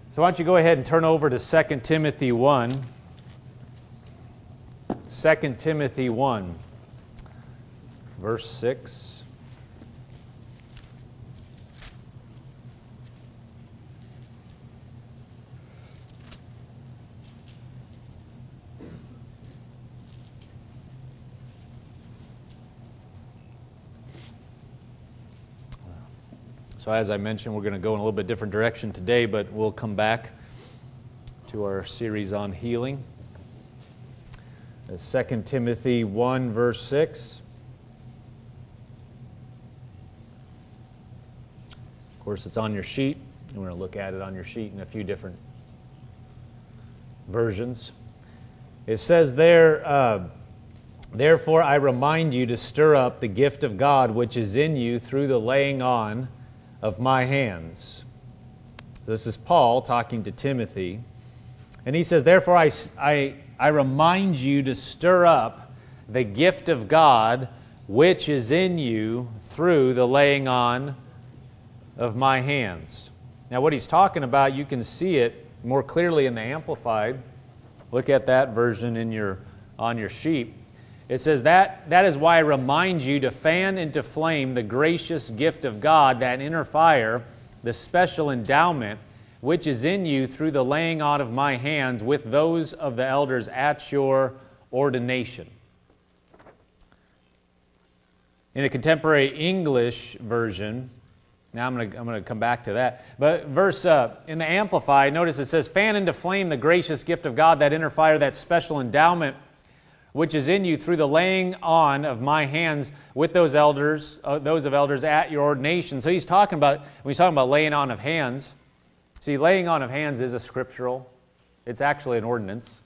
So why don't you go ahead and turn over to 2 Timothy 1. 2 Timothy 1, verse 6. So as I mentioned, we're going to go in a little bit different direction today, but we'll come back to our series on healing. 2 Timothy 1, verse 6. Of course, it's on your sheet. We're going to look at it on your sheet in a few different versions. It says there, therefore I remind you to stir up the gift of God which is in you through the laying on of my hands. This is Paul talking to Timothy. And he says, therefore I remind you to stir up the gift of God which is in you through the laying on of my hands. Now what he's talking about, you can see it more clearly in the Amplified. Look at that version on your sheet. It says, that is why I remind you to fan into flame the gracious gift of God, that inner fire, the special endowment, which is in you through the laying on of my hands with those of the elders at your ordination. In the Contemporary English version, now I'm going to come back to that, but in the Amplified, notice it says, fan into flame the gracious gift of God, that inner fire, that special endowment, which is in you through the laying on of my hands with those of elders at your ordination. So he's talking about, when he's talking about laying on of hands, see, laying on of hands is a scriptural. It's actually an ordinance.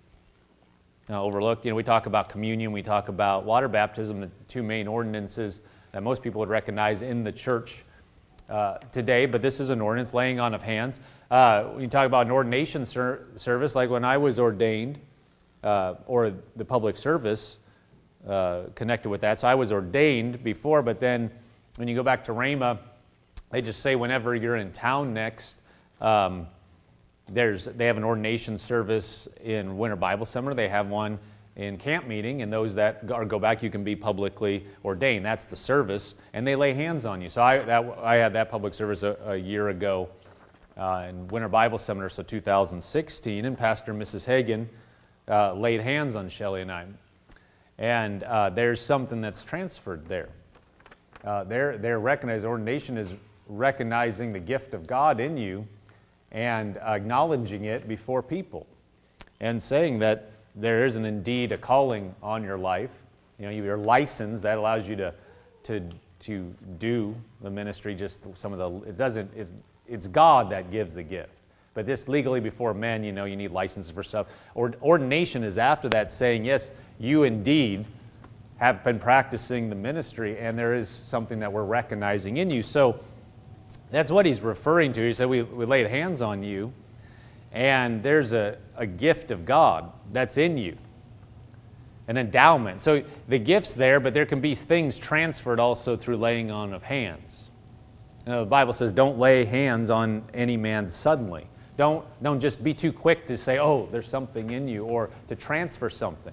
Now, overlooked, we talk about communion, we talk about water baptism, the two main ordinances that most people would recognize in the church today, but this is an ordinance, laying on of hands. When you talk about an ordination service, like when I was ordained, or the public service connected with that. So I was ordained before, but then when you go back to Rhema, they just say whenever you're in town next, they have an ordination service in Winter Bible Summer. They have one in camp meeting, and those that go back, you can be publicly ordained. That's the service, and they lay hands on you. So I had that public service a year ago in Winter Bible Seminar, so 2016, and Pastor and Mrs. Hagan laid hands on Shelley and I. And there's something that's transferred there. They're recognized, ordination is recognizing the gift of God in you and acknowledging it before people and saying that there is indeed a calling on your life. You're licensed, that allows you to do the ministry, just some of it's God that gives the gift. But this legally before men, you need licenses for stuff. Ordination is after that, saying, yes, you indeed have been practicing the ministry, and there is something that we're recognizing in you. So that's what he's referring to. He said, we laid hands on you, and there's a gift of God that's in you, an endowment. So the gift's there, but there can be things transferred also through laying on of hands. The Bible says, don't lay hands on any man suddenly. Don't just be too quick to say, oh, there's something in you, or to transfer something.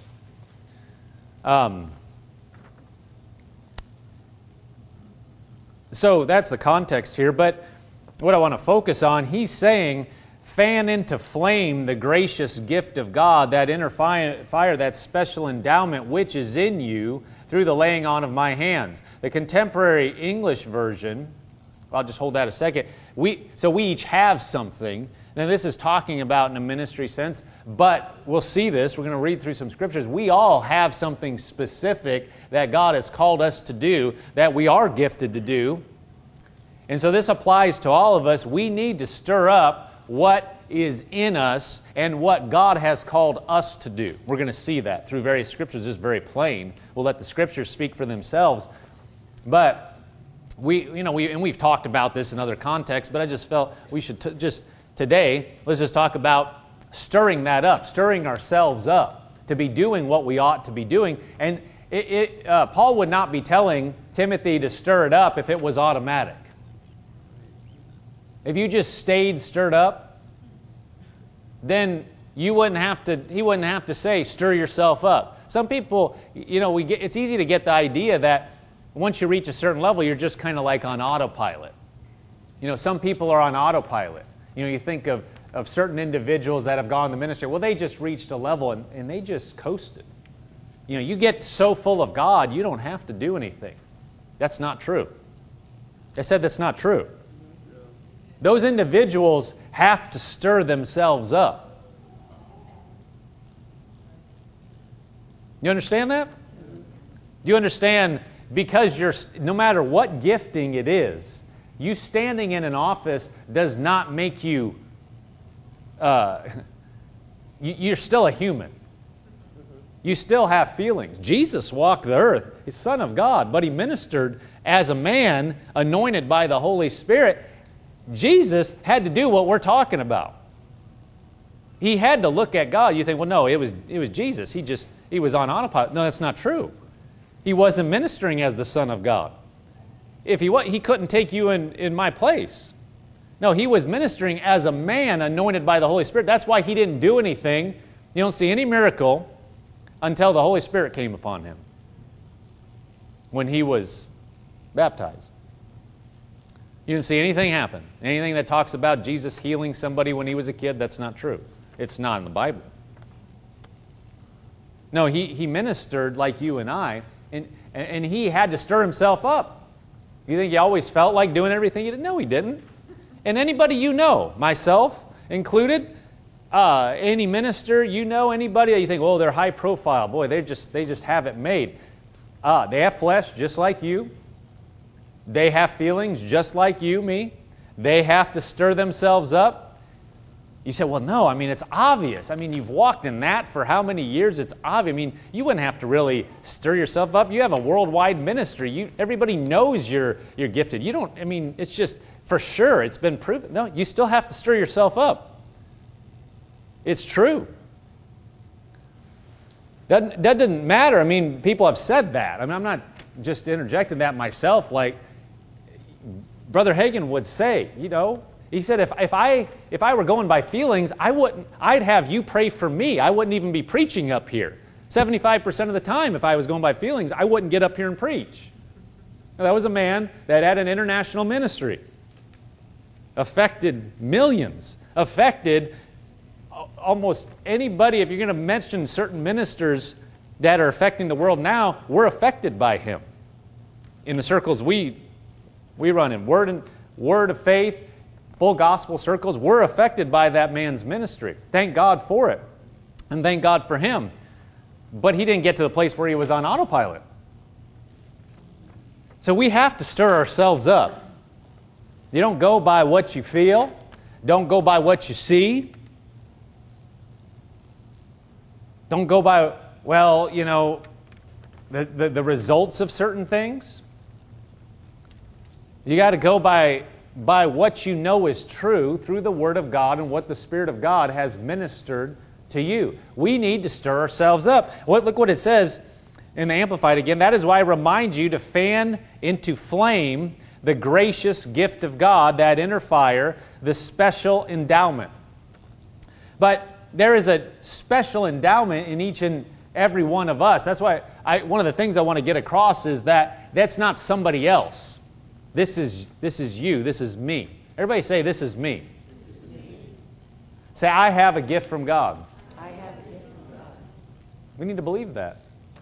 So that's the context here, but what I want to focus on, he's saying, fan into flame the gracious gift of God, that inner fire, that special endowment which is in you through the laying on of my hands. The Contemporary English version, I'll just hold that a second. We each have something. Now this is talking about in a ministry sense, but we'll see this. We're going to read through some scriptures. We all have something specific that God has called us to do, that we are gifted to do. And so this applies to all of us. We need to stir up what is in us and what God has called us to do. We're going to see that through various scriptures. It's very plain. We'll let the scriptures speak for themselves. But we've talked about this in other contexts, but I just felt we should today, let's just talk about stirring that up, stirring ourselves up to be doing what we ought to be doing. And Paul would not be telling Timothy to stir it up if it was automatic. If you just stayed stirred up, then he wouldn't have to say, stir yourself up. Some people, it's easy to get the idea that once you reach a certain level, you're just kind of like on autopilot. Some people are on autopilot. You think of certain individuals that have gone to ministry. Well, they just reached a level and they just coasted. You get so full of God, you don't have to do anything. That's not true. I said that's not true. Those individuals have to stir themselves up. You understand that? Do you understand? Because no matter what gifting it is, you standing in an office does not make you, you're still a human. You still have feelings. Jesus walked the earth. He's Son of God, but He ministered as a man anointed by the Holy Spirit. Jesus had to do what we're talking about. He had to look at God. You think, well, no, it was Jesus. He was on autopilot. No, that's not true. He wasn't ministering as the Son of God. If he couldn't take you in my place. No, He was ministering as a man anointed by the Holy Spirit. That's why He didn't do anything. You don't see any miracle until the Holy Spirit came upon Him when He was baptized. You didn't see anything happen. Anything that talks about Jesus healing somebody when He was a kid, that's not true. It's not in the Bible. No, He ministered like you and I, and He had to stir Himself up. You think He always felt like doing everything He did? No, He didn't. And anybody myself included, any minister, anybody that you think, oh, they're high profile. Boy, they just have it made. They have flesh just like you. They have feelings just like you, me. They have to stir themselves up. You say, well, no, it's obvious. You've walked in that for how many years? It's obvious. You wouldn't have to really stir yourself up. You have a worldwide ministry. Everybody knows you're gifted. You don't, it's just, for sure, it's been proven. No, you still have to stir yourself up. It's true. That doesn't matter. People have said that. I'm not just interjecting that myself. Like Brother Hagin would say, he said, if I were going by feelings, I'd have you pray for me. I wouldn't even be preaching up here. 75% of the time, if I was going by feelings, I wouldn't get up here and preach. Now, that was a man that had an international ministry. Affected millions. Affected almost anybody. If you're going to mention certain ministers that are affecting the world now, we're affected by him. In the circles we run in, word of faith, full gospel circles, we're affected by that man's ministry. Thank God for it. And thank God for him. But he didn't get to the place where he was on autopilot. So we have to stir ourselves up. You don't go by what you feel. Don't go by what you see. Don't go by, the results of certain things. You got to go by what you know is true through the Word of God and what the Spirit of God has ministered to you. We need to stir ourselves up. Look what it says in the Amplified again. That is why I remind you to fan into flame the gracious gift of God, that inner fire, the special endowment. But there is a special endowment in each and every one of us. That's why one of the things I want to get across is that that's not somebody else. This is you. This is me. Everybody say, this is me. This is me. Say, I have a gift from God. I have a gift from God. We need to believe that.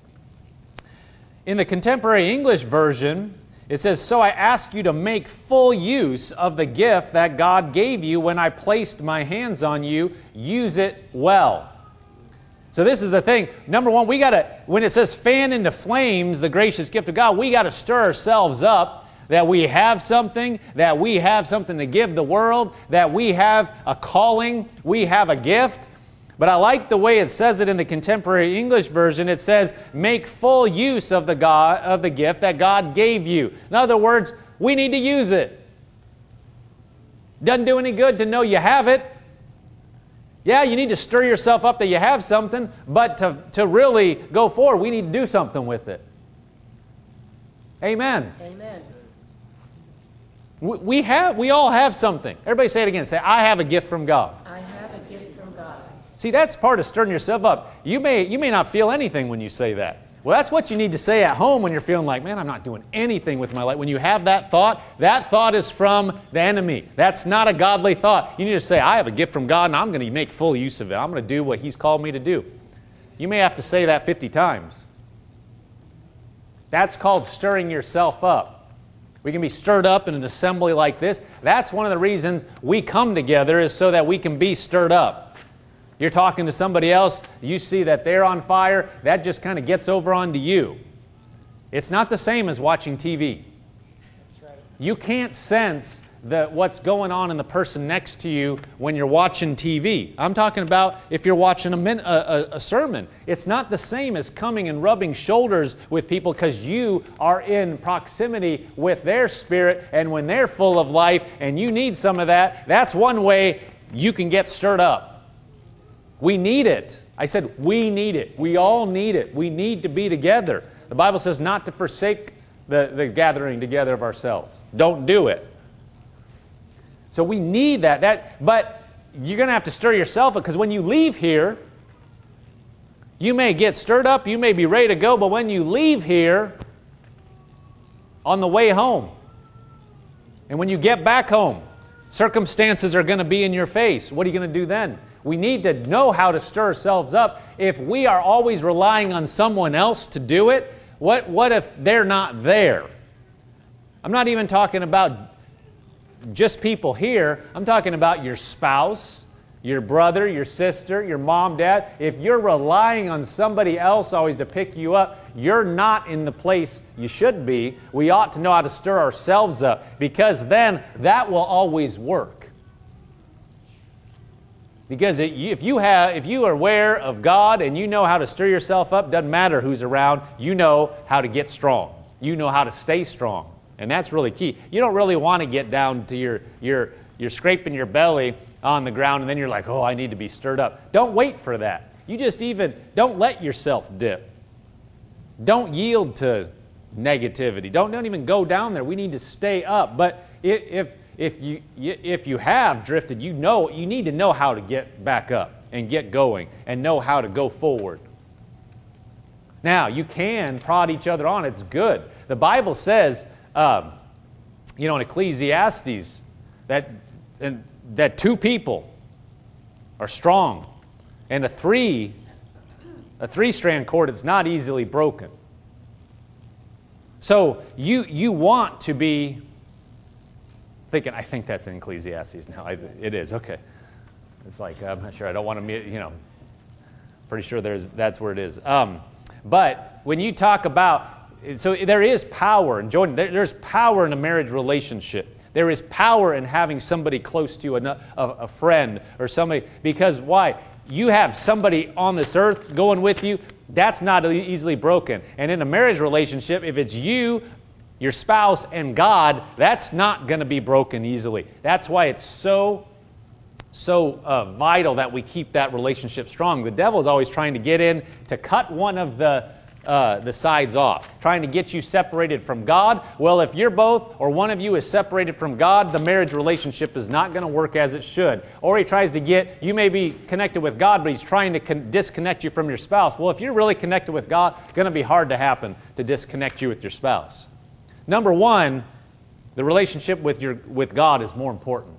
In the Contemporary English Version, it says, so I ask you to make full use of the gift that God gave you when I placed my hands on you. Use it well. So this is the thing. Number one, when it says fan into flames the gracious gift of God, we got to stir ourselves up. That we have something to give the world, that we have a calling, we have a gift. But I like the way it says it in the Contemporary English Version. It says, make full use of the gift that God gave you. In other words, we need to use it. Doesn't do any good to know you have it. Yeah, you need to stir yourself up that you have something, but to really go forward, we need to do something with it. Amen. Amen. We all have something. Everybody say it again. Say, I have a gift from God. I have a gift from God. See, that's part of stirring yourself up. You may not feel anything when you say that. Well, that's what you need to say at home when you're feeling like, man, I'm not doing anything with my life. When you have that thought is from the enemy. That's not a godly thought. You need to say, I have a gift from God, and I'm going to make full use of it. I'm going to do what He's called me to do. You may have to say that 50 times. That's called stirring yourself up. We can be stirred up in an assembly like this. That's one of the reasons we come together, is so that we can be stirred up. You're talking to somebody else, you see that they're on fire, that just kind of gets over onto you. It's not the same as watching TV. That's right. You can't sense what's going on in the person next to you when you're watching TV. I'm talking about if you're watching a sermon. It's not the same as coming and rubbing shoulders with people, because you are in proximity with their spirit, and when they're full of life and you need some of that, that's one way you can get stirred up. We need it. I said we need it. We all need it. We need to be together. The Bible says not to forsake the gathering together of ourselves. Don't do it. So we need that. But you're going to have to stir yourself up, because when you leave here, you may get stirred up, you may be ready to go, but when you leave here, on the way home, and when you get back home, circumstances are going to be in your face. What are you going to do then? We need to know how to stir ourselves up. If we are always relying on someone else to do it, what if they're not there? I'm not even talking about just people here. I'm talking about your spouse, your brother, your sister, your mom, dad. If you're relying on somebody else always to pick you up, you're not in the place you should be. We ought to know how to stir ourselves up, because then that will always work. Because if you are aware of God and you know how to stir yourself up, doesn't matter who's around, you know how to get strong. You know how to stay strong. And that's really key. You don't really want to get down to you're scraping your belly on the ground and then you're like, oh, I need to be stirred up. Don't wait for that. You just don't let yourself dip. Don't yield to negativity. Don't even go down there. We need to stay up. But if you have drifted, you need to know how to get back up and get going and know how to go forward. Now, you can prod each other on. It's good. The Bible says, in Ecclesiastes, that two people are strong, and a three-strand cord is not easily broken. So you want to be thinking, I think that's in Ecclesiastes now. It is, okay. It's like, I'm not sure. I don't want to, pretty sure that's where it is. But when you talk about, so there is power, and Jordan, there's power in a marriage relationship. There is power in having somebody close to you, a friend or somebody, because why? You have somebody on this earth going with you, that's not easily broken. And in a marriage relationship, if it's you, your spouse, and God, that's not going to be broken easily. That's why it's so vital that we keep that relationship strong. The devil is always trying to get in to cut one of the sides off, trying to get you separated from God. Well, if you're both or one of you is separated from God, the marriage relationship is not going to work as it should. Or he tries to you may be connected with God, but he's trying to disconnect you from your spouse. Well, if you're really connected with God, it's going to be hard to disconnect you with your spouse. Number one, the relationship with God is more important.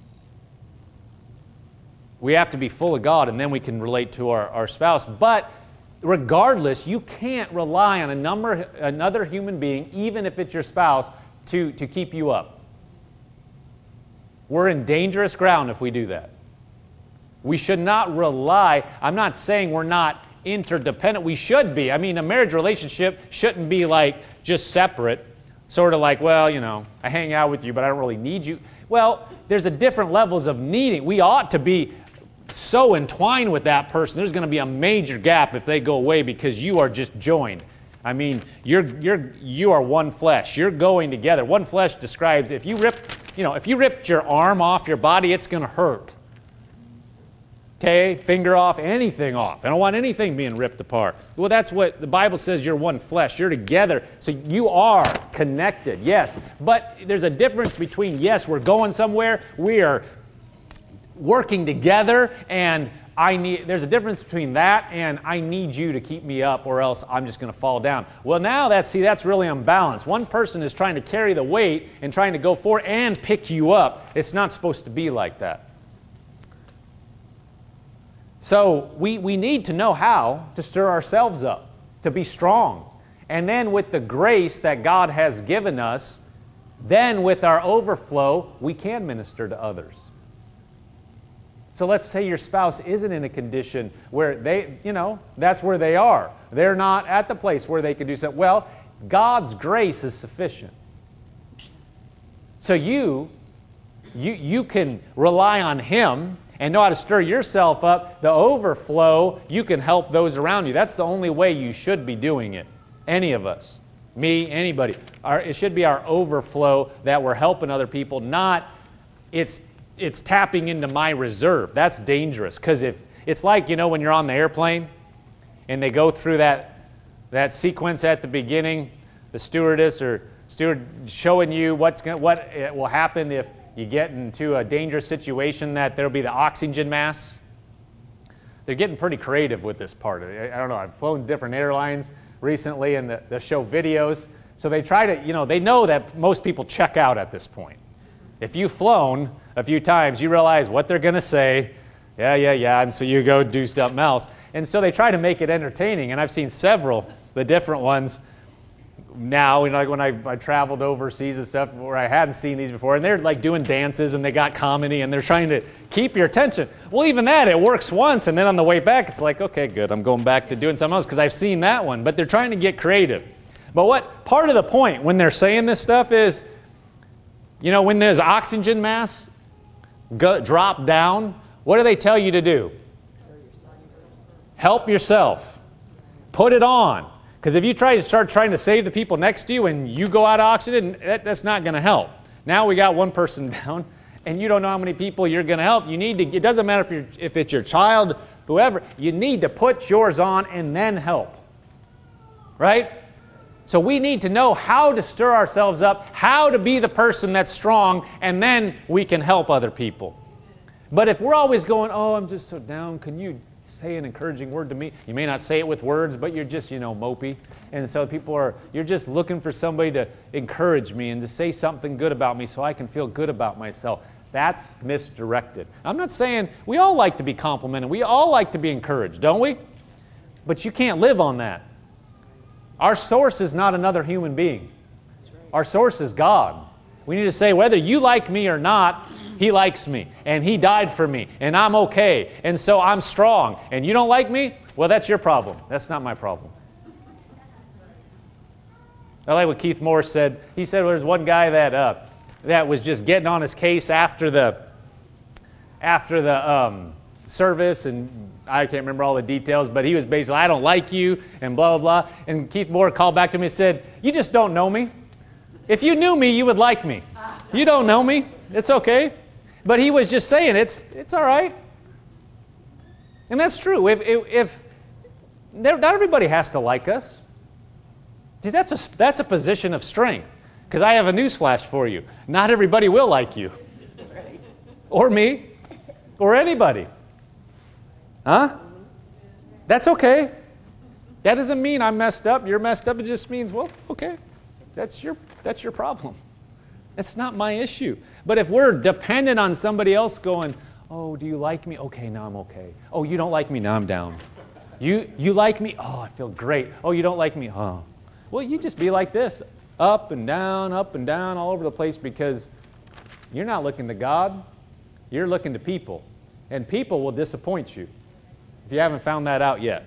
We have to be full of God, and then we can relate to our spouse. But regardless, you can't rely on another human being, even if it's your spouse, to keep you up. We're in dangerous ground if we do that. We should not rely. I'm not saying we're not interdependent. We should be. I mean, a marriage relationship shouldn't be like just separate. Sort of like, well, I hang out with you, but I don't really need you. Well, there's different levels of needing. We ought to be so entwined with that person. There's going to be a major gap if they go away because you are just joined. I mean, you are one flesh. You're going together. One flesh describes if you ripped your arm off your body, it's going to hurt. Okay, finger off, anything off. I don't want anything being ripped apart. Well, that's what the Bible says. You're one flesh. You're together. So you are connected, yes. But there's a difference between, yes, we're going somewhere. We are working together and there's a difference between that and I need you to keep me up or else I'm just going to fall down. Well, now that's really unbalanced. One person is trying to carry the weight and trying to go forward and pick you up. It's not supposed to be like that. So we need to know how to stir ourselves up, to be strong. And then with the grace that God has given us, then with our overflow, we can minister to others. So let's say your spouse isn't in a condition where that's where they are. They're not at the place where they can do something. Well, God's grace is sufficient. So you can rely on Him and know how to stir yourself up. The overflow, you can help those around you. That's the only way you should be doing it. Any of us. Me, anybody. It should be our overflow that we're helping other people, not it's tapping into my reserve. That's dangerous, because if it's like, when you're on the airplane and they go through that sequence at the beginning, the stewardess or steward showing you what will happen if you get into a dangerous situation, that there'll be the oxygen mask. They're getting pretty creative with this part. I don't know, I've flown different airlines recently, and they'll show videos. So they try to, they know that most people check out at this point. If you've flown a few times, you realize what they're going to say. Yeah, and so you go do something else. And so they try to make it entertaining, and I've seen several, the different ones now, like when I traveled overseas and stuff where I hadn't seen these before, and they're like doing dances, and they got comedy, and they're trying to keep your attention. Well, even that, it works once, and then on the way back, it's like, okay, good, I'm going back to doing something else because I've seen that one. But they're trying to get creative. But what part of the point when they're saying this stuff is, when there's oxygen masks drop down, what do they tell you to do? Help yourself. Put it on. Because if you start trying to save the people next to you and you go out of oxygen, that's not going to help. Now we got one person down, and you don't know how many people you're going to help. It doesn't matter if it's your child, whoever. You need to put yours on and then help. Right? So we need to know how to stir ourselves up, how to be the person that's strong, and then we can help other people. But if we're always going, I'm just so down, can you say an encouraging word to me? You may not say it with words, but you're just, mopey. And so you're just looking for somebody to encourage me and to say something good about me so I can feel good about myself. That's misdirected. I'm not saying, we all like to be complimented. We all like to be encouraged, don't we? But you can't live on that. Our source is not another human being. Our source is God. We need to say, whether you like me or not, He likes me, and He died for me, and I'm okay, and so I'm strong. And you don't like me? Well, that's your problem. That's not my problem. I like what Keith Moore said. He said there's one guy that was just getting on his case after the service, and I can't remember all the details, but he was basically, I don't like you, and blah, blah, blah. And Keith Moore called back to me and said, you just don't know me. If you knew me, you would like me. You don't know me. It's okay. But he was just saying, it's all right. And that's true. If not everybody has to like us. See, that's a position of strength. Because I have a newsflash for you. Not everybody will like you. Or me. Or anybody. Huh? That's okay. That doesn't mean I'm messed up, you're messed up. It just means, well, okay. That's your problem. It's not my issue. But if we're dependent on somebody else going, oh, do you like me? Okay, now I'm okay. Oh, you don't like me? Now I'm down. You like me? Oh, I feel great. Oh, you don't like me? Oh. Well, you just be like this, up and down, all over the place, because you're not looking to God. You're looking to people. And people will disappoint you if you haven't found that out yet.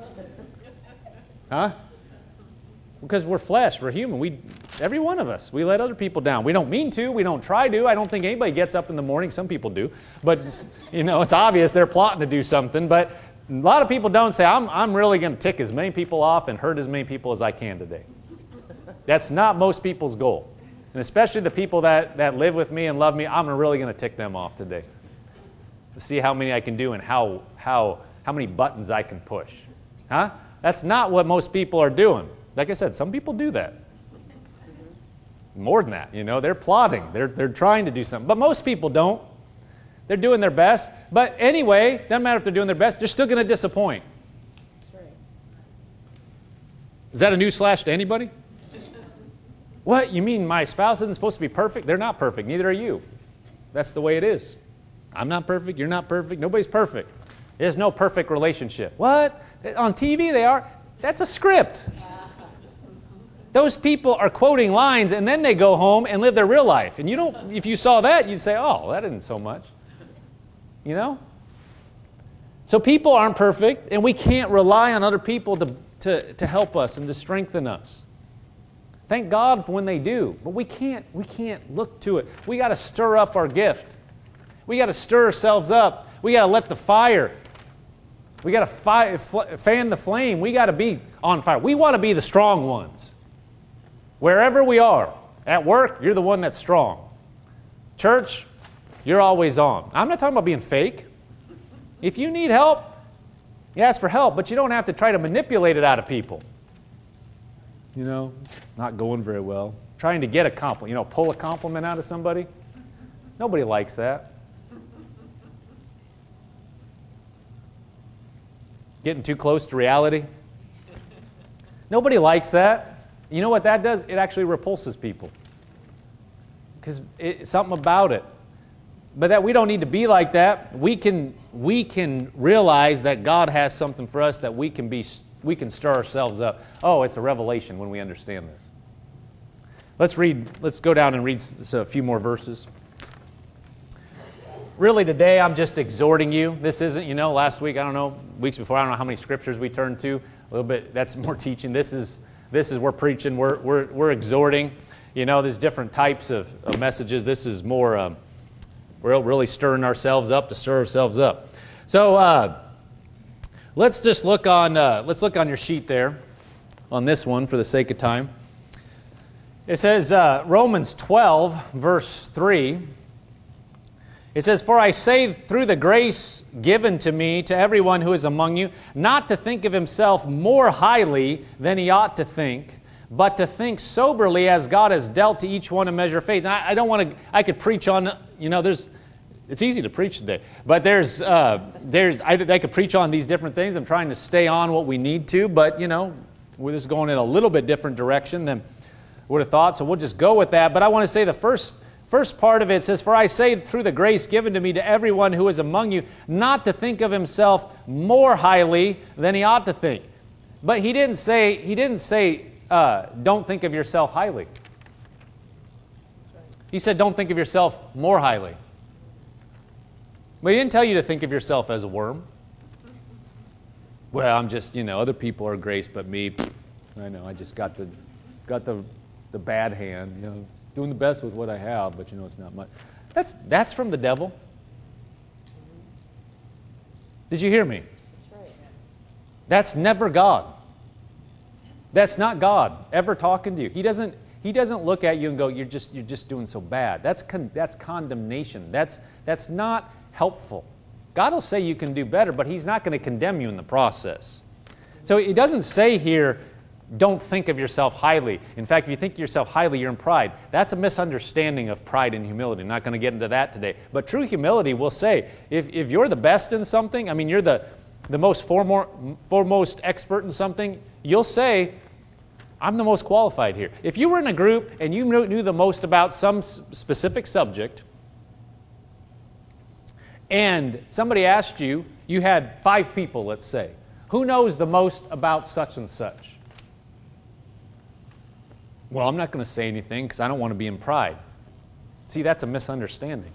Huh? Because we're flesh, we're human. Every one of us, we let other people down. We don't mean to, we don't try to. I don't think anybody gets up in the morning. Some people do. But, it's obvious they're plotting to do something. But a lot of people don't say, I'm really going to tick as many people off and hurt as many people as I can today. That's not most people's goal. And especially the people that live with me and love me, I'm really going to tick them off today. To see how many I can do and how many buttons I can push. Huh? That's not what most people are doing. Like I said, some people do that. More than that, they're plotting. They're trying to do something. But most people don't. They're doing their best. But anyway, doesn't matter if they're doing their best, they're still going to disappoint. That's right. Is that a newsflash to anybody? What? You mean my spouse isn't supposed to be perfect? They're not perfect. Neither are you. That's the way it is. I'm not perfect. You're not perfect. Nobody's perfect. There's no perfect relationship. What? On TV they are. That's a script. Those people are quoting lines and then they go home and live their real life. And you don't, if you saw that, you'd say, oh, that isn't so much. You know? So people aren't perfect, and we can't rely on other people to help us and to strengthen us. Thank God for when they do, but we can't look to it. We got to stir up our gift. We got to stir ourselves up. We got to let the fire. We got to fan the flame. We got to be on fire. We want to be the strong ones. Wherever we are, at work, you're the one that's strong. Church, you're always on. I'm not talking about being fake. If you need help, you ask for help, but you don't have to try to manipulate it out of people. You know, not going very well. Trying to get a compliment, pull a compliment out of somebody. Nobody likes that. Getting too close to reality. Nobody likes that. You know what that does? It actually repulses people. Because something about it. But that we don't need to be like that. We can realize that God has something for us that we can stir ourselves up. Oh, it's a revelation when we understand this. Let's go down and read a few more verses. Really today I'm just exhorting you. This isn't, last week, weeks before, I don't know how many scriptures we turned to. A little bit, that's more teaching. This is we're preaching, we're exhorting. There's different types of messages. This is more, we're really stirring ourselves up to stir ourselves up. So let's just look on your sheet there, on this one for the sake of time. It says Romans 12, verse 3. It says, "For I say through the grace given to me to everyone who is among you, not to think of himself more highly than he ought to think, but to think soberly as God has dealt to each one a measure of faith." And I could preach on, it's easy to preach today, but I could preach on these different things. I'm trying to stay on what we need to, but, we're just going in a little bit different direction than would have thought, so we'll just go with that. But I want to say the first part of it says, "For I say through the grace given to me to everyone who is among you, not to think of himself more highly than he ought to think." But he didn't say don't think of yourself highly. He said don't think of yourself more highly. But he didn't tell you to think of yourself as a worm. Well, I'm just, other people are grace, but me, I know, I just got the bad hand, doing the best with what I have, but it's not much. That's from the devil. Did you hear me? That's right. Yes. That's never God. That's not God ever talking to you. He doesn't look at you and go, you're just doing so bad. That's condemnation. That's not helpful. God will say you can do better, but He's not going to condemn you in the process. So He doesn't say here, don't think of yourself highly. In fact, if you think of yourself highly, you're in pride. That's a misunderstanding of pride and humility. I'm not going to get into that today. But true humility will say, if you're the best in something, you're the most foremost expert in something, you'll say, I'm the most qualified here. If you were in a group and you knew the most about some specific subject, and somebody asked you, you had 5 people, let's say, who knows the most about such and such? Well, I'm not going to say anything because I don't want to be in pride. See, that's a misunderstanding.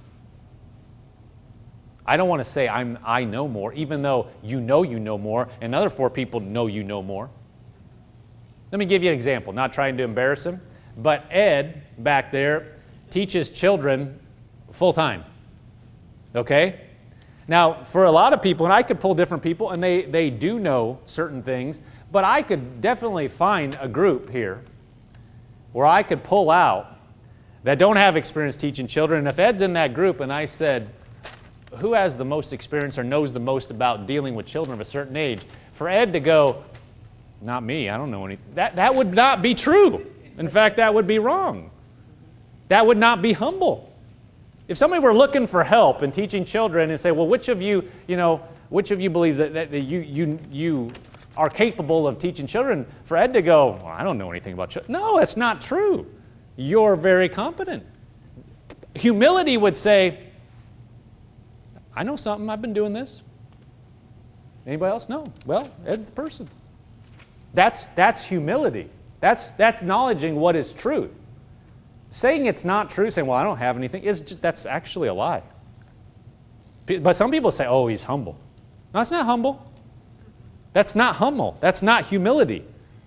I don't want to say I know more, even though you know more, and other 4 people know you know more. Let me give you an example, not trying to embarrass him, but Ed back there teaches children full-time. Okay? Now, for a lot of people, and I could pull different people, and they do know certain things, but I could definitely find a group here where I could pull out that don't have experience teaching children. And if Ed's in that group and I said, who has the most experience or knows the most about dealing with children of a certain age, for Ed to go, not me, I don't know anything, that would not be true. In fact, that would be wrong. That would not be humble. If somebody were looking for help in teaching children and say, well, which of you believes that you are capable of teaching children? For Ed to go, well, I don't know anything about children. No, that's not true. You're very competent. Humility would say, I know something. I've been doing this. Anybody else? No. Well, Ed's the person. That's humility. That's acknowledging what is truth. Saying it's not true, saying, well, I don't have anything, that's actually a lie. But some people say, oh, he's humble. No, that's not humble. That's not humble. That's not humility.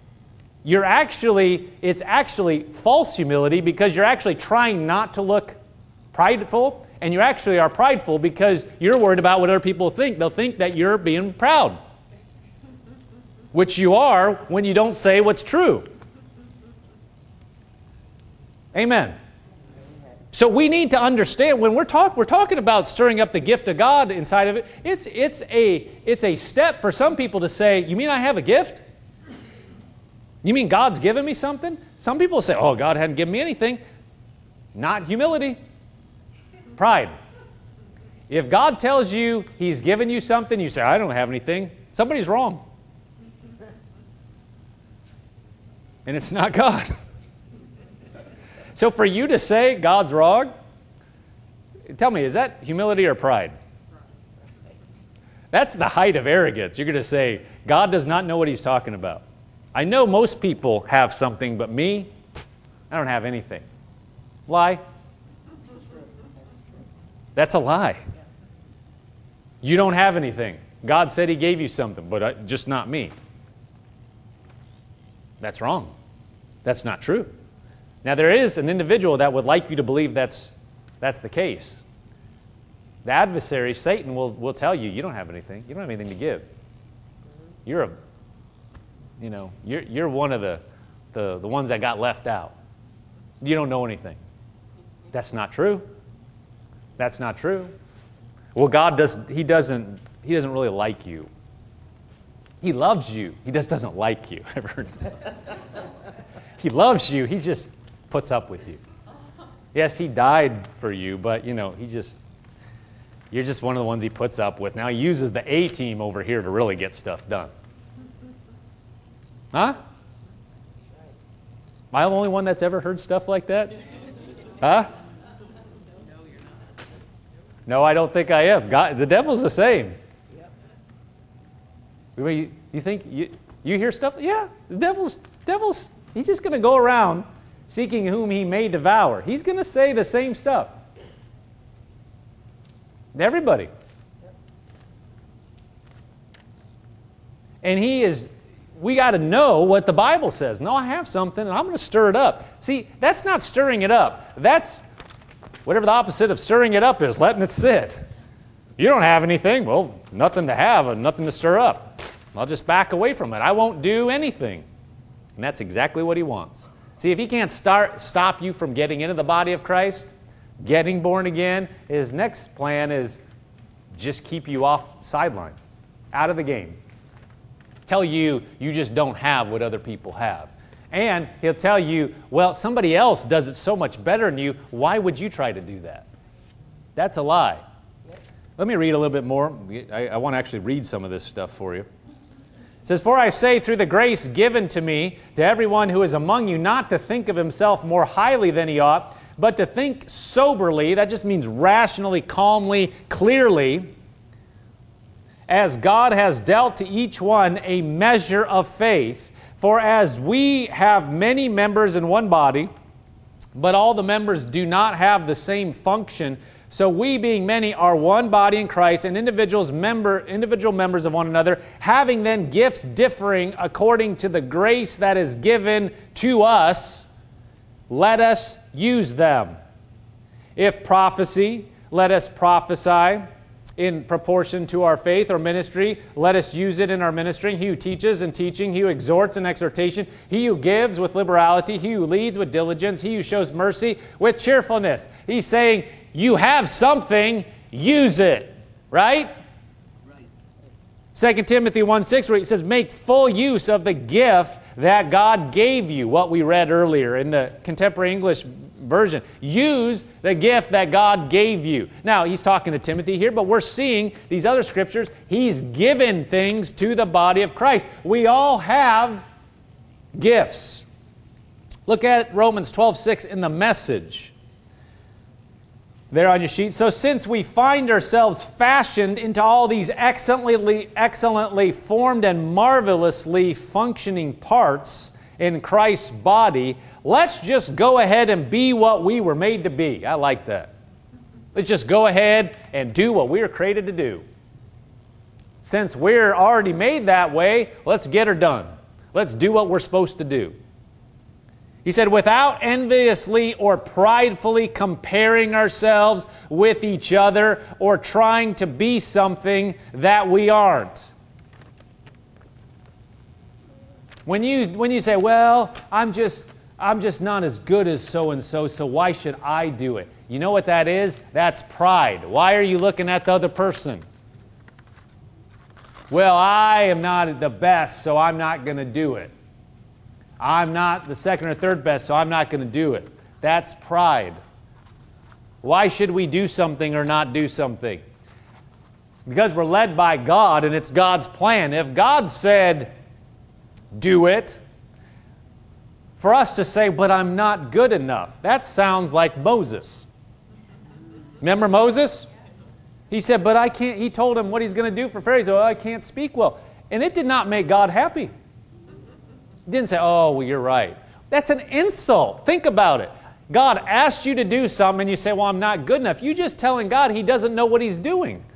It's actually false humility because you're actually trying not to look prideful, and you actually are prideful because you're worried about what other people think. They'll think that you're being proud, which you are when you don't say what's true. Amen. So we need to understand when we're talking about stirring up the gift of God inside of it. It's a step for some people to say, "You mean I have a gift? You mean God's given me something?" Some people say, "Oh, God hadn't given me anything." Not humility, pride. If God tells you He's given you something, you say, "I don't have anything." Somebody's wrong, and it's not God. So for you to say God's wrong, tell me, is that humility or pride? That's the height of arrogance. You're going to say, God does not know what He's talking about. I know most people have something, but me, I don't have anything. Lie. That's a lie. You don't have anything. God said He gave you something, but just not me. That's wrong. That's not true. Now, there is an individual that would like you to believe that's the case. The adversary, Satan, will tell you, you don't have anything. You don't have anything to give. You're one of the ones that got left out. You don't know anything. That's not true. That's not true. Well, God doesn't really like you. He loves you. He just doesn't like you. Ever heard that? He loves you. He just puts up with you. Yes, He died for you, but you're just one of the ones He puts up with. Now He uses the A team over here to really get stuff done. Huh? Am I the only one that's ever heard stuff like that? Huh? No, I don't think I am. God, the devil's the same. You think you hear stuff? Yeah, the devil's he's just going to go around seeking whom he may devour. He's going to say the same stuff. Everybody. And we got to know what the Bible says. No, I have something, and I'm going to stir it up. See, that's not stirring it up. That's whatever the opposite of stirring it up is, letting it sit. You don't have anything. Well, nothing to have and nothing to stir up. I'll just back away from it. I won't do anything. And that's exactly what he wants. See, if he can't stop you from getting into the body of Christ, getting born again, his next plan is just keep you off sideline, out of the game. Tell you just don't have what other people have. And he'll tell you, well, somebody else does it so much better than you. Why would you try to do that? That's a lie. Let me read a little bit more. I want to actually read some of this stuff for you. It says, "For I say through the grace given to me, to everyone who is among you, not to think of himself more highly than he ought, but to think soberly," that just means rationally, calmly, clearly, "as God has dealt to each one a measure of faith. For as we have many members in one body, but all the members do not have the same function, so we, being many, are one body in Christ, and individual members of one another, having then gifts differing according to the grace that is given to us, let us use them. If prophecy, let us prophesy in proportion to our faith or ministry. Let us use it in our ministry. He who teaches in teaching, he who exhorts in exhortation, he who gives with liberality, he who leads with diligence, he who shows mercy with cheerfulness." He's saying, you have something, use it. Right? 2 Timothy 1:6, where he says, make full use of the gift that God gave you. What we read earlier in the contemporary English Version. Use the gift that God gave you. Now, he's talking to Timothy here, but we're seeing these other scriptures. He's given things to the body of Christ. We all have gifts. Look at Romans 12:6 in the Message. There on your sheet. So since we find ourselves fashioned into all these excellently formed and marvelously functioning parts in Christ's body, let's just go ahead and be what we were made to be. I like that. Let's just go ahead and do what we were created to do. Since we're already made that way, let's get her done. Let's do what we're supposed to do. He said, without enviously or pridefully comparing ourselves with each other or trying to be something that we aren't. When you say, well, I'm just not as good as so-and-so, so why should I do it? You know what that is? That's pride. Why are you looking at the other person? Well, I am not the best, so I'm not going to do it. I'm not the second or third best, so I'm not going to do it. That's pride. Why should we do something or not do something? Because we're led by God and it's God's plan. If God said, do it, for us to say, but I'm not good enough, that sounds like Moses. Remember Moses? He said, but I can't. He told him what he's going to do for Pharaoh. He said, well, I can't speak well. And it did not make God happy. He didn't say, oh, well, you're right. That's an insult. Think about it. God asked you to do something and you say, well, I'm not good enough. You're just telling God He doesn't know what He's doing.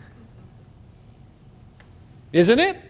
Isn't it?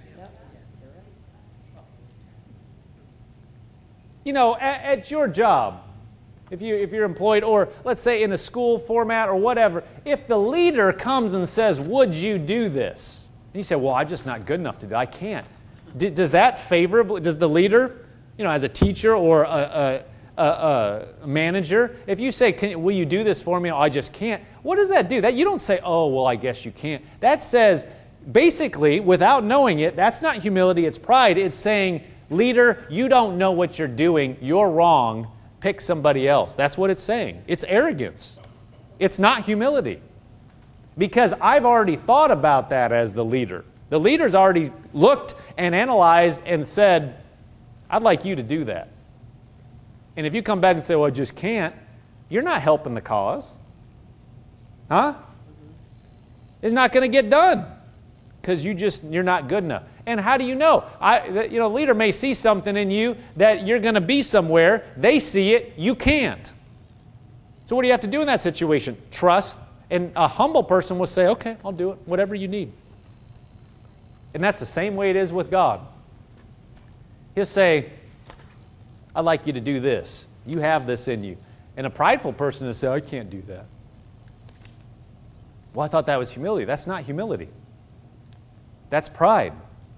You know, at your job, if you're employed, or let's say in a school format or whatever, if the leader comes and says, would you do this? And you say, well, I'm just not good enough to do it. I can't. Does that favorably, does the leader, you know, as a teacher or a manager, if you say, will you do this for me? Oh, I just can't. What does that do? That you don't say, oh, well, I guess you can't. That says, basically, without knowing it, that's not humility, it's pride. It's saying, leader, you don't know what you're doing. You're wrong. Pick somebody else. That's what it's saying. It's arrogance. It's not humility. Because I've already thought about that as the leader. The leader's already looked and analyzed and said, I'd like you to do that. And if you come back and say, well, I just can't, you're not helping the cause. Huh? It's not going to get done because you're not good enough. And how do you know? The leader may see something in you that you're going to be somewhere. They see it. You can't. So what do you have to do in that situation? Trust. And a humble person will say, okay, I'll do it. Whatever you need. And that's the same way it is with God. He'll say, I'd like you to do this. You have this in you. And a prideful person will say, I can't do that. Well, I thought that was humility. That's not humility. That's pride.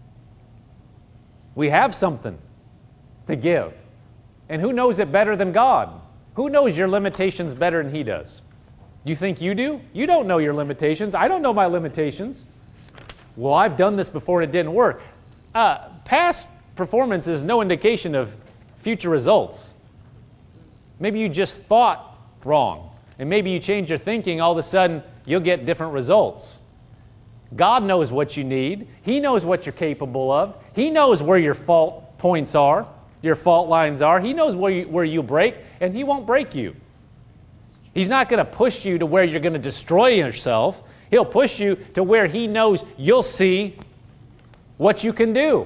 We have something to give. And who knows it better than God? Who knows your limitations better than He does? You think you do? You don't know your limitations. I don't know my limitations. Well, I've done this before and it didn't work. Past performance is no indication of future results. Maybe you just thought wrong. And maybe you change your thinking, all of a sudden you'll get different results. God knows what you need. He knows what you're capable of. He knows where your fault points are, your fault lines are. He knows where you break, and He won't break you. He's not going to push you to where you're going to destroy yourself. He'll push you to where He knows you'll see what you can do.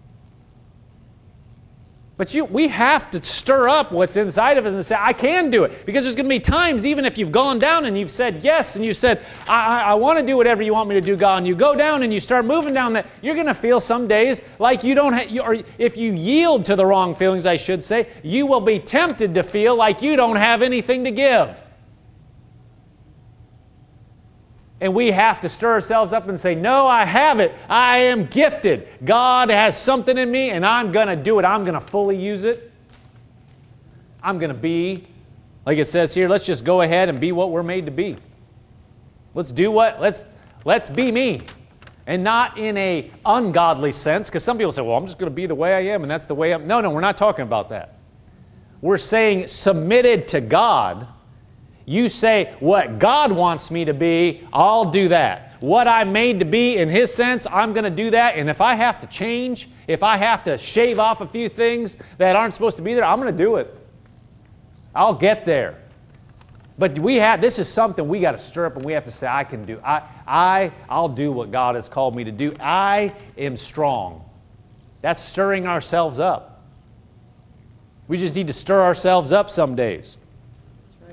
But we have to stir up what's inside of us and say, I can do it. Because there's going to be times, even if you've gone down and you've said yes, and you said, I want to do whatever you want me to do, God, and you go down and you start moving down that, you're going to feel some days like you don't or if you yield to the wrong feelings, I should say, you will be tempted to feel like you don't have anything to give. And we have to stir ourselves up and say, no, I have it. I am gifted. God has something in me, and I'm going to do it. I'm going to fully use it. I'm going to be, like it says here, let's just go ahead and be what we're made to be. Let's do what? Let's be me. And not in a ungodly sense, because some people say, well, I'm just going to be the way I am, and that's the way I'm. No, we're not talking about that. We're saying submitted to God You say, what God wants me to be, I'll do that. What I'm made to be in His sense, I'm going to do that. And if I have to change, if I have to shave off a few things that aren't supposed to be there, I'm going to do it. I'll get there. But this is something we got to stir up, and we have to say, I can do. I'll do what God has called me to do. I am strong. That's stirring ourselves up. We just need to stir ourselves up some days. That's right.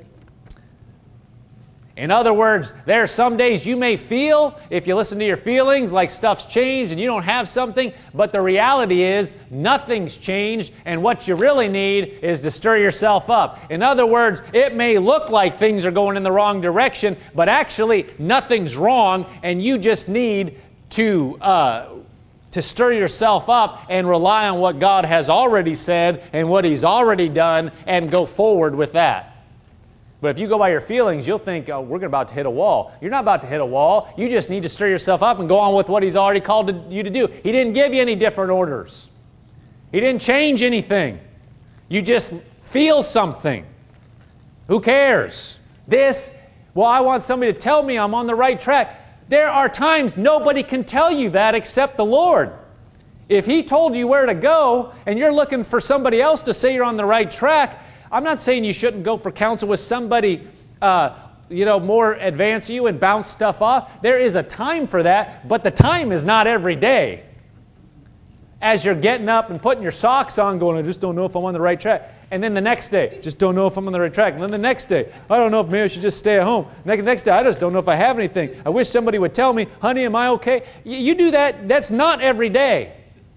In other words, there are some days you may feel, if you listen to your feelings, like stuff's changed and you don't have something, but the reality is nothing's changed, and what you really need is to stir yourself up. In other words, it may look like things are going in the wrong direction, but actually nothing's wrong, and you just need to stir yourself up and rely on what God has already said and what He's already done and go forward with that. But if you go by your feelings, you'll think, oh, we're about to hit a wall. You're not about to hit a wall. You just need to stir yourself up and go on with what He's already called you to do. He didn't give you any different orders. He didn't change anything. You just feel something. Who cares? I want somebody to tell me I'm on the right track. There are times nobody can tell you that except the Lord. If He told you where to go and you're looking for somebody else to say you're on the right track, I'm not saying you shouldn't go for counsel with somebody more advanced than you and bounce stuff off. There is a time for that, but the time is not every day. As you're getting up and putting your socks on going, I just don't know if I'm on the right track. And then the next day, just don't know if I'm on the right track. And then the next day, I don't know if maybe I should just stay at home. Next day, I just don't know if I have anything. I wish somebody would tell me, honey, am I okay? You do that. That's not every day.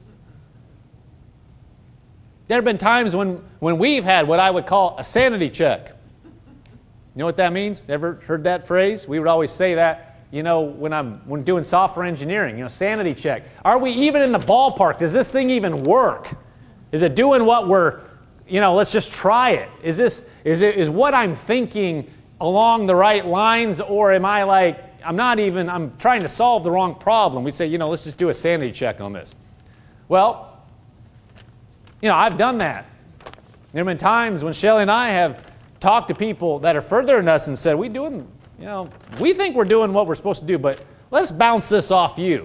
There have been times when we've had what I would call a sanity check. You know what that means? Ever heard that phrase? We would always say that, when doing software engineering, sanity check. Are we even in the ballpark? Does this thing even work? Is it doing what we're, let's just try it. Is what I'm thinking along the right lines, or am I I'm trying to solve the wrong problem? We say, let's just do a sanity check on this. Well, I've done that. There have been times when Shelley and I have talked to people that are further than us and said, we think we're doing what we're supposed to do, but let's bounce this off you.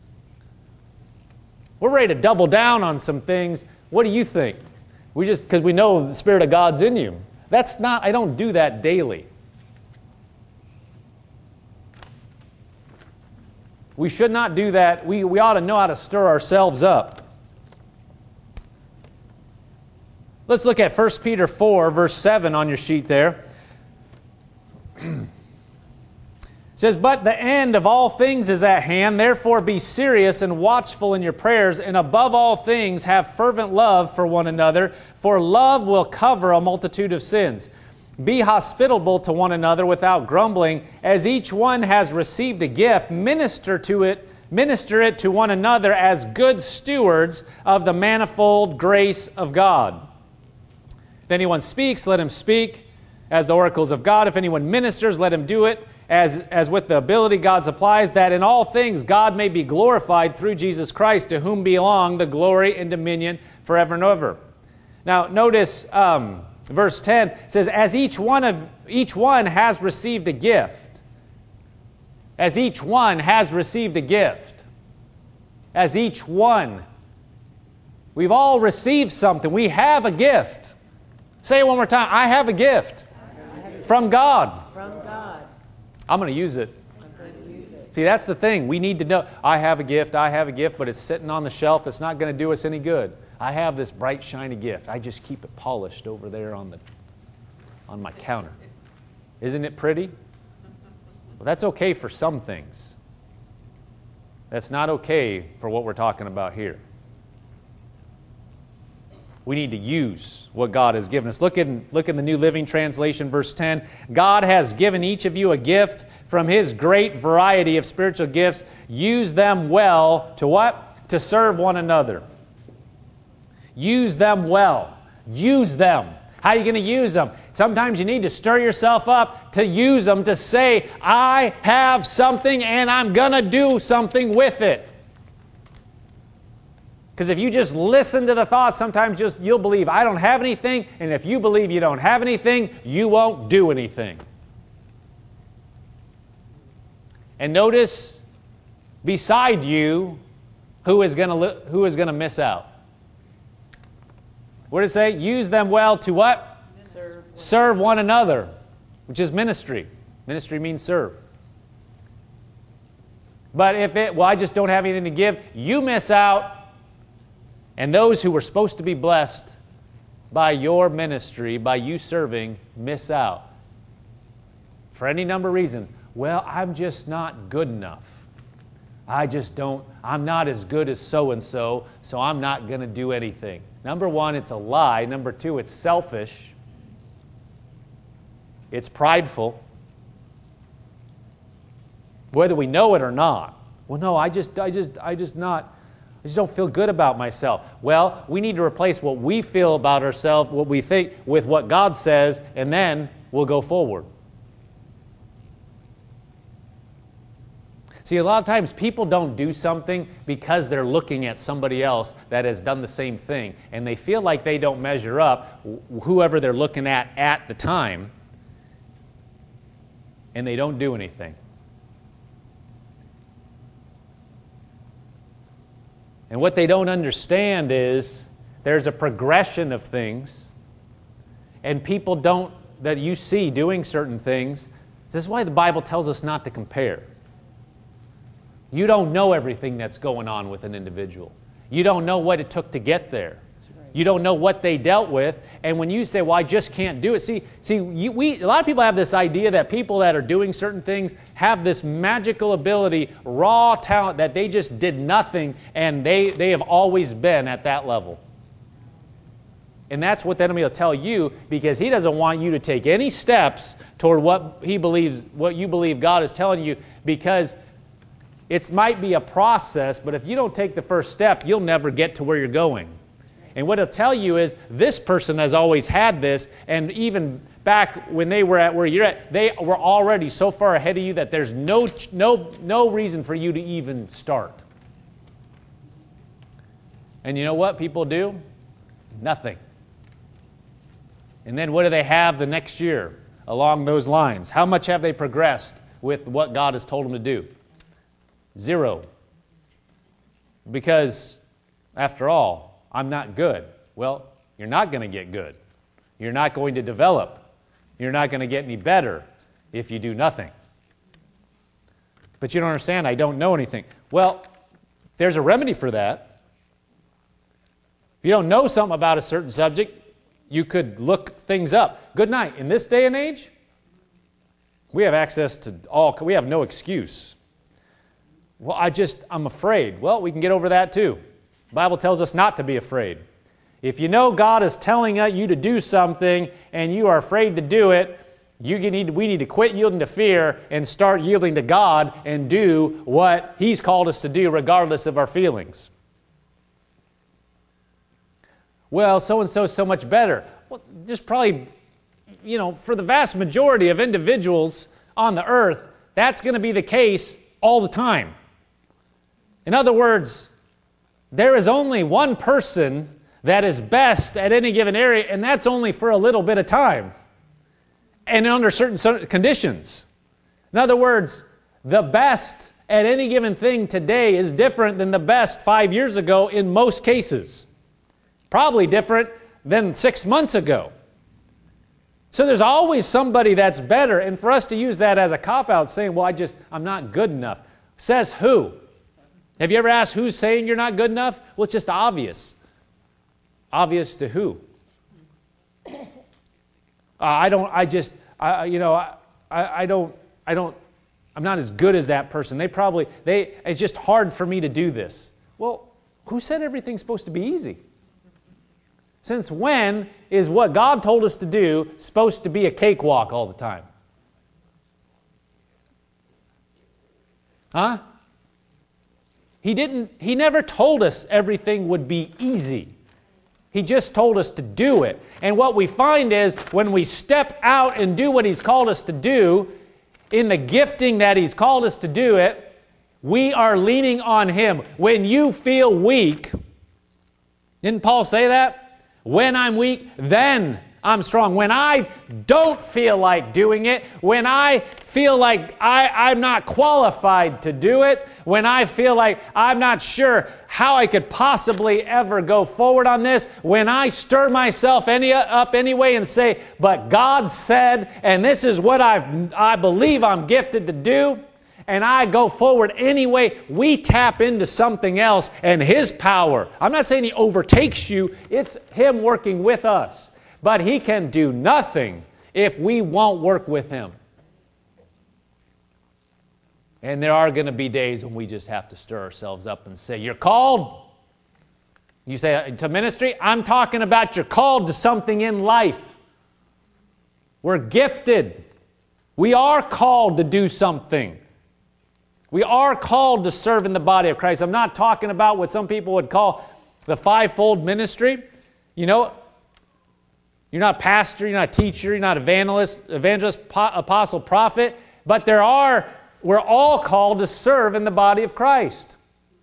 We're ready to double down on some things. What do you think? Because we know the Spirit of God's in you. I don't do that daily. We should not do that. We ought to know how to stir ourselves up. Let's look at 1 Peter 4, verse 7 on your sheet there. It says, but the end of all things is at hand. Therefore be serious and watchful in your prayers, and above all things have fervent love for one another, for love will cover a multitude of sins. Be hospitable to one another without grumbling. As each one has received a gift, minister it to one another as good stewards of the manifold grace of God. If anyone speaks, let him speak as the oracles of God. If anyone ministers, let him do it as with the ability God supplies, that in all things God may be glorified through Jesus Christ, to whom belong the glory and dominion forever and ever. Now, notice verse 10 says, as each one has received a gift. As each one has received a gift. As each one. We've all received something. We have a gift. Say it one more time. I have a gift. From God. From God. I'm going to use it. I'm going to use it. See, that's the thing. We need to know, I have a gift, but it's sitting on the shelf. It's not going to do us any good. I have this bright, shiny gift. I just keep it polished over there on my counter. Isn't it pretty? Well, that's okay for some things. That's not okay for what we're talking about here. We need to use what God has given us. Look in the New Living Translation, verse 10. God has given each of you a gift from His great variety of spiritual gifts. Use them well to what? To serve one another. Use them well. Use them. How are you going to use them? Sometimes you need to stir yourself up to use them, to say, I have something and I'm going to do something with it. Because if you just listen to the thoughts, sometimes you'll believe, I don't have anything, and if you believe you don't have anything, you won't do anything. And notice beside you, who is going to miss out? What does it say? Use them well to what? Serve one another, which is ministry. Ministry means serve. But I just don't have anything to give, you miss out. And those who were supposed to be blessed by your ministry, by you serving, miss out. For any number of reasons. Well, I'm just not good enough. I'm not as good as so-and-so, so I'm not going to do anything. Number one, it's a lie. Number two, it's selfish. It's prideful. Whether we know it or not. Well, no, I just don't feel good about myself. Well, we need to replace what we feel about ourselves, what we think, with what God says, and then we'll go forward. See, a lot of times people don't do something because they're looking at somebody else that has done the same thing, and they feel like they don't measure up, whoever they're looking at the time, and they don't do anything. And what they don't understand is there's a progression of things, and people that you see doing certain things. This is why the Bible tells us not to compare. You don't know everything that's going on with an individual. You don't know what it took to get there. You don't know what they dealt with. And when you say, well, I just can't do it. A lot of people have this idea that people that are doing certain things have this magical ability, raw talent, that they just did nothing, and they have always been at that level. And that's what the enemy will tell you, because he doesn't want you to take any steps toward what you believe God is telling you, because it might be a process, but if you don't take the first step, you'll never get to where you're going. And what it'll tell you is this person has always had this, and even back when they were at where you're at, they were already so far ahead of you that there's no reason for you to even start. And you know what people do? Nothing. And then what do they have the next year along those lines? How much have they progressed with what God has told them to do? 0. Because, after all, I'm not good. Well, you're not going to get good. You're not going to develop. You're not going to get any better if you do nothing. But you don't understand, I don't know anything. Well, there's a remedy for that. If you don't know something about a certain subject, you could look things up. Good night. In this day and age, we have access to we have no excuse. Well, I'm afraid. Well, we can get over that too. The Bible tells us not to be afraid. If you know God is telling you to do something and you are afraid to do it, we need to quit yielding to fear and start yielding to God and do what He's called us to do regardless of our feelings. Well, so-and-so is so much better. Well, just probably, for the vast majority of individuals on the earth, that's going to be the case all the time. In other words, there is only one person that is best at any given area, and that's only for a little bit of time and under certain conditions. In other words, the best at any given thing today is different than the best 5 years ago in most cases. Probably different than 6 months ago. So there's always somebody that's better, and for us to use that as a cop-out saying, well, I'm not good enough. Says who? Have you ever asked who's saying you're not good enough? Well, it's just obvious. Obvious to who? I'm not as good as that person. It's just hard for me to do this. Well, who said everything's supposed to be easy? Since when is what God told us to do supposed to be a cakewalk all the time? Huh? He never told us everything would be easy. He just told us to do it. And what we find is when we step out and do what He's called us to do, in the gifting that He's called us to do it, we are leaning on Him. When you feel weak, didn't Paul say that? When I'm weak, then I'm strong. When I don't feel like doing it, when I feel like I'm not qualified to do it, when I feel like I'm not sure how I could possibly ever go forward on this, when I stir myself up anyway and say, but God said, and this is what I believe I'm gifted to do, and I go forward anyway, we tap into something else and His power. I'm not saying He overtakes you. It's Him working with us. But He can do nothing if we won't work with Him. And there are going to be days when we just have to stir ourselves up and say, you're called. You say to ministry, I'm talking about you're called to something in life. We're gifted. We are called to do something. We are called to serve in the body of Christ. I'm not talking about what some people would call the fivefold ministry. You know, you're not pastor, you're not teacher, you're not evangelist, apostle, prophet, but we're all called to serve in the body of Christ.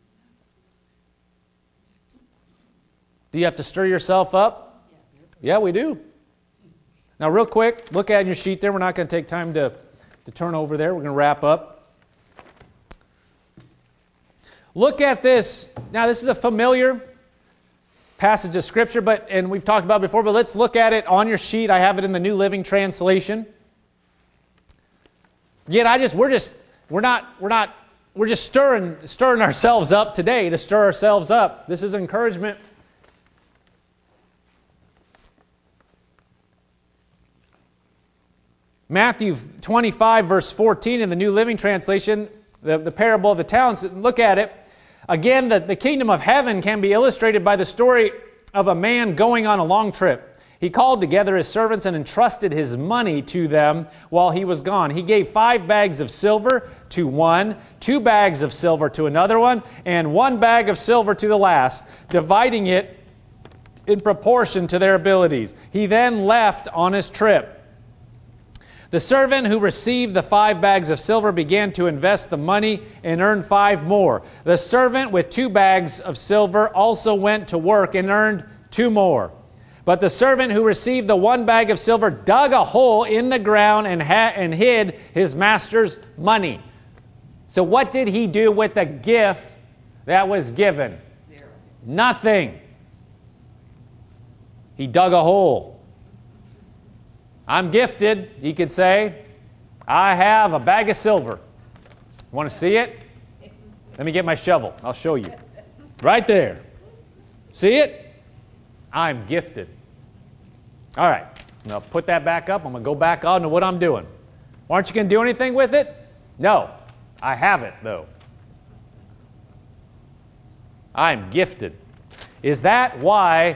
Do you have to stir yourself up? Yeah, we do. Now, real quick, look at your sheet there. We're not going to take time to turn over there. We're going to wrap up. Look at this. Now, this is a familiar passage of Scripture, and we've talked about it before, but let's look at it on your sheet. I have it in the New Living Translation. Yet we're just stirring ourselves up today to stir ourselves up. This is encouragement. Matthew 25, verse 14 in the New Living Translation, the parable of the talents. Look at it. Again, the kingdom of heaven can be illustrated by the story of a man going on a long trip. He called together his servants and entrusted his money to them while he was gone. He gave 5 bags of silver to one, 2 bags of silver to another one, and 1 bag of silver to the last, dividing it in proportion to their abilities. He then left on his trip. The servant who received the 5 bags of silver began to invest the money and earned 5 more. The servant with 2 bags of silver also went to work and earned 2 more. But the servant who received the 1 bag of silver dug a hole in the ground and hid his master's money. So what did he do with the gift that was given? 0. Nothing. He dug a hole. I'm gifted, he could say. I have a bag of silver. Want to see it? Let me get my shovel. I'll show you. Right there. See it? I'm gifted. All right. Now put that back up. I'm going to go back on to what I'm doing. Aren't you going to do anything with it? No. I have it, though. I'm gifted. Is that why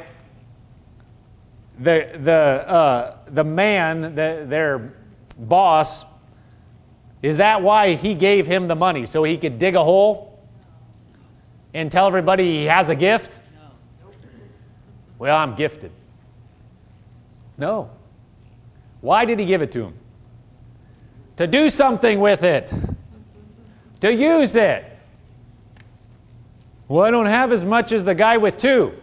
the man, their boss, is that why he gave him the money? So he could dig a hole and tell everybody he has a gift? No. Well, I'm gifted. No. Why did he give it to him? To do something with it. To use it. Well, I don't have as much as the guy with 2.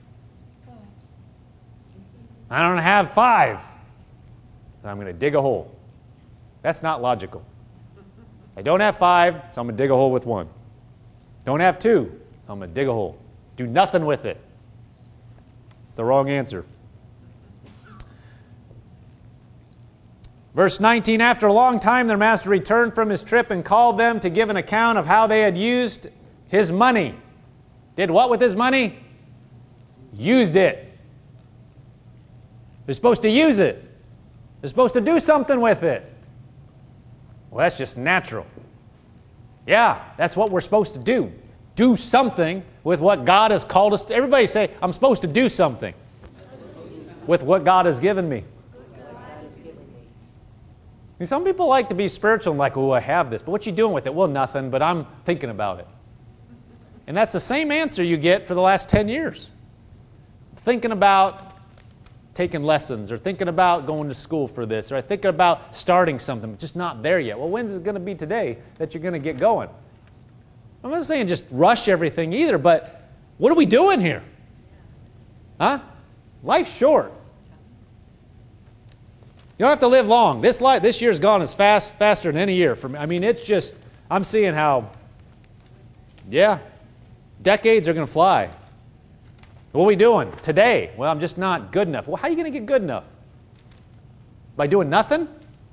I don't have 5. So I'm going to dig a hole. That's not logical. I don't have 5, so I'm going to dig a hole with 1. Don't have 2, so I'm going to dig a hole. Do nothing with it. It's the wrong answer. Verse 19, after a long time their master returned from his trip and called them to give an account of how they had used his money. Did what with his money? Used it. They're supposed to use it. They're supposed to do something with it. Well, that's just natural. Yeah, that's what we're supposed to do. Do something with what God has called us to. Everybody say, I'm supposed to do something with what God has given me. And some people like to be spiritual and like, oh, I have this. But what you doing with it? Well, nothing, but I'm thinking about it. And that's the same answer you get for the last 10 years. Thinking about taking lessons, or thinking about going to school for this, or thinking about starting something, just not there yet. Well, when's it going to be today that you're going to get going? I'm not saying just rush everything either, but what are we doing here? Huh? Life's short. You don't have to live long. This year's gone as faster than any year for me. I mean, it's just, I'm seeing how, decades are going to fly. What are we doing today? Well, I'm just not good enough. Well, how are you going to get good enough? By doing nothing?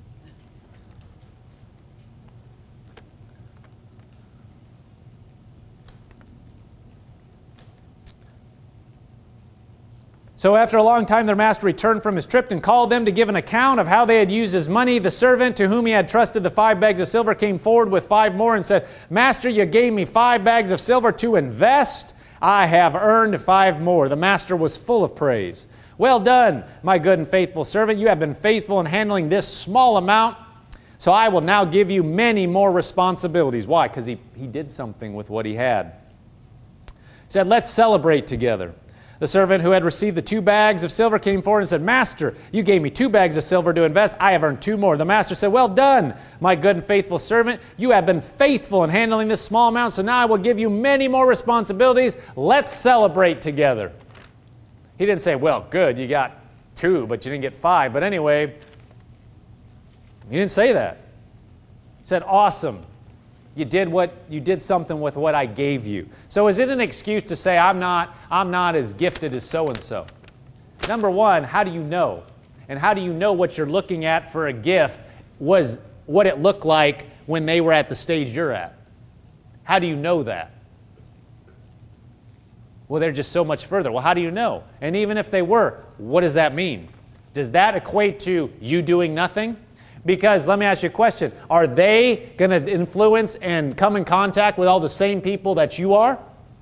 So after a long time, their master returned from his trip and called them to give an account of how they had used his money. The servant to whom he had trusted the 5 bags of silver came forward with 5 more and said, Master, you gave me 5 bags of silver to invest. I have earned 5 more. The master was full of praise. Well done, my good and faithful servant. You have been faithful in handling this small amount. So I will now give you many more responsibilities. Why? Because he did something with what he had. He said, let's celebrate together. The servant who had received the 2 bags of silver came forward and said, Master, you gave me 2 bags of silver to invest. I have earned 2 more. The master said, well done, my good and faithful servant. You have been faithful in handling this small amount, so now I will give you many more responsibilities. Let's celebrate together. He didn't say, well, good, you got 2, but you didn't get 5. But anyway, he didn't say that. He said, awesome. You did something with what I gave you. So is it an excuse to say I'm not as gifted as so-and-so? Number one, how do you know? And how do you know what you're looking at for a gift was what it looked like when they were at the stage you're at? How do you know that? Well, they're just so much further. Well, how do you know? And even if they were, what does that mean? Does that equate to you doing nothing? Because let me ask you a question. Are they going to influence and come in contact with all the same people that you are?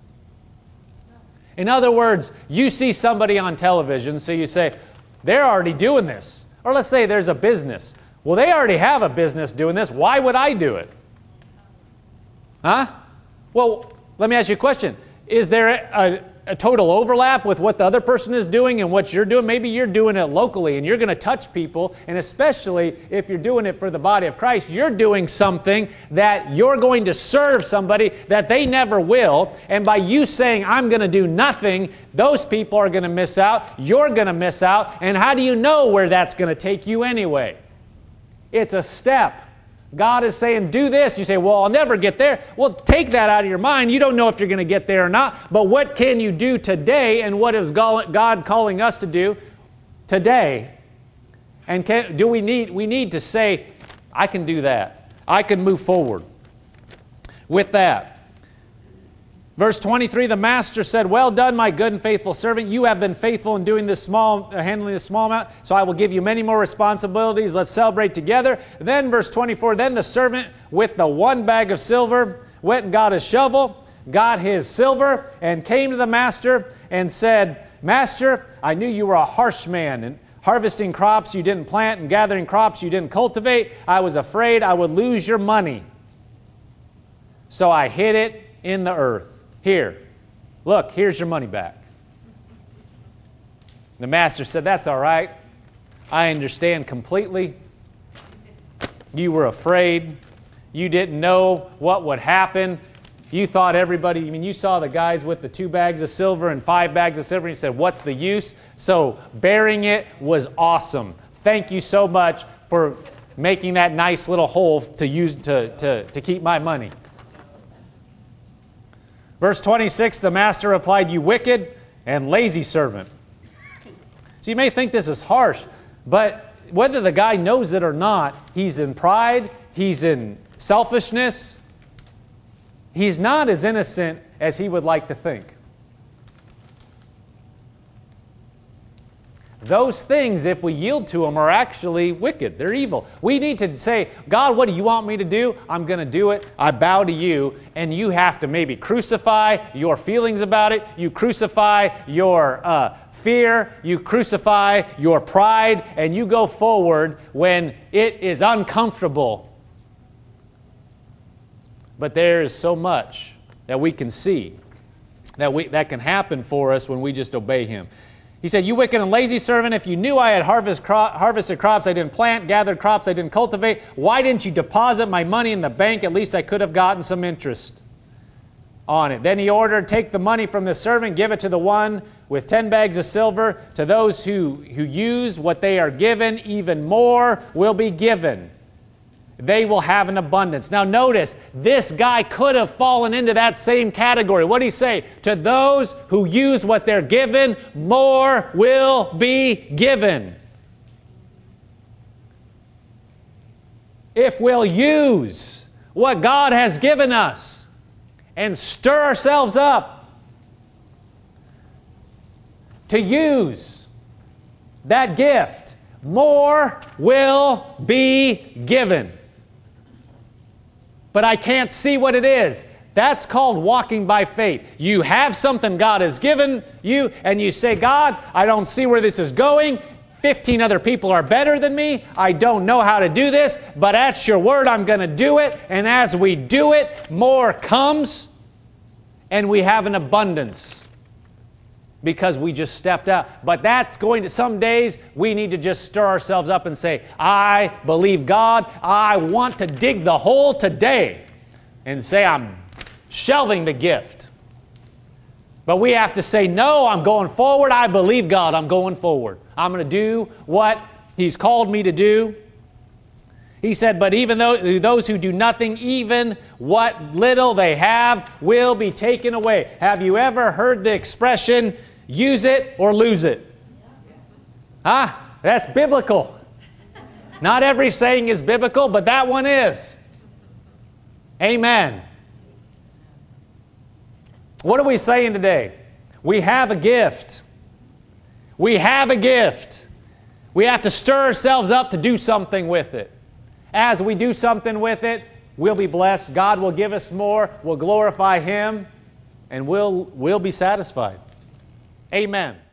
In other words, you see somebody on television, so you say, they're already doing this. Or let's say there's a business. Well, they already have a business doing this. Why would I do it? Huh? Well, let me ask you a question. Is there a total overlap with what the other person is doing and what you're doing? Maybe you're doing it locally and you're going to touch people, and especially if you're doing it for the body of Christ, you're doing something that you're going to serve somebody that they never will, and by you saying, I'm going to do nothing, those people are going to miss out, you're going to miss out, and how do you know where that's going to take you anyway? It's a step. God is saying, do this. You say, well, I'll never get there. Well, take that out of your mind. You don't know if you're going to get there or not. But what can you do today, and what is God calling us to do today? And we need to say, I can do that. I can move forward with that. Verse 23, the master said, well done, my good and faithful servant. You have been faithful in doing handling this small amount, so I will give you many more responsibilities. Let's celebrate together. Then verse 24, then the servant with the 1 bag of silver went and got his shovel, got his silver, and came to the master and said, Master, I knew you were a harsh man, and harvesting crops you didn't plant and gathering crops you didn't cultivate. I was afraid I would lose your money. So I hid it in the earth. Here, look, here's your money back. The master said, that's all right. I understand completely. You were afraid. You didn't know what would happen. You thought you saw the guys with the 2 bags of silver and 5 bags of silver, and you said, what's the use? So bearing it was awesome. Thank you so much for making that nice little hole to use to keep my money. Verse 26, the master replied, you wicked and lazy servant. So you may think this is harsh, but whether the guy knows it or not, he's in pride, he's in selfishness. He's not as innocent as he would like to think. Those things, if we yield to them, are actually wicked. They're evil. We need to say, God, what do you want me to do? I'm going to do it. I bow to you. And you have to maybe crucify your feelings about it. You crucify your fear. You crucify your pride. And you go forward when it is uncomfortable. But there is so much that we can see that can happen for us when we just obey Him. He said, you wicked and lazy servant, if you knew I had harvested crops I didn't plant, gathered crops I didn't cultivate, why didn't you deposit my money in the bank? At least I could have gotten some interest. on it. Then he ordered, take the money from the servant, give it to the one with 10 bags of silver. To those who use what they are given, even more will be given. They will have an abundance. Now notice, this guy could have fallen into that same category. What did he say? To those who use what they're given, more will be given. If we'll use what God has given us and stir ourselves up to use that gift, more will be given. But I can't see what it is. That's called walking by faith. You have something God has given you, and you say, God, I don't see where this is going. 15 other people are better than me. I don't know how to do this, but at your word, I'm going to do it. And as we do it, more comes, and we have an abundance because we just stepped out. But that's going to, some days, we need to just stir ourselves up and say, I believe God. I want to dig the hole today and say, I'm shelving the gift. But we have to say, no, I'm going forward. I believe God. I'm going forward. I'm going to do what He's called me to do. He said, but even those who do nothing, even what little they have, will be taken away. Have you ever heard the expression, use it or lose it? Huh? That's biblical. Not every saying is biblical, but that one is. Amen. What are we saying today? We have a gift. We have a gift. We have to stir ourselves up to do something with it. As we do something with it, we'll be blessed. God will give us more. We'll glorify Him. And we'll be satisfied. Amen.